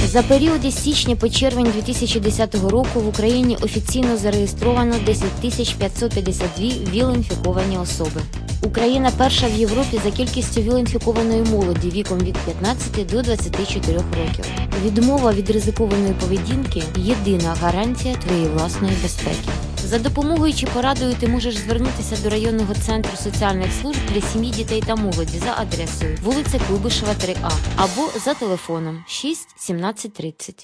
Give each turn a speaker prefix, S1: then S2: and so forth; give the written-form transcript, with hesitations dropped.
S1: За період із січня по червень 2010 року в Україні офіційно зареєстровано 10 552 ВІЛ-інфіковані особи. Україна перша в Європі за кількістю ВІЛ-інфікованої молоді віком від 15 до 24 років. Відмова від ризикованої поведінки – єдина гарантія твоєї власної безпеки. За допомогою чи порадою ти можеш звернутися до районного центру соціальних служб для сім'ї, дітей та молоді за адресою вулиця Куйбишева, 3А або за телефоном 6 17 30.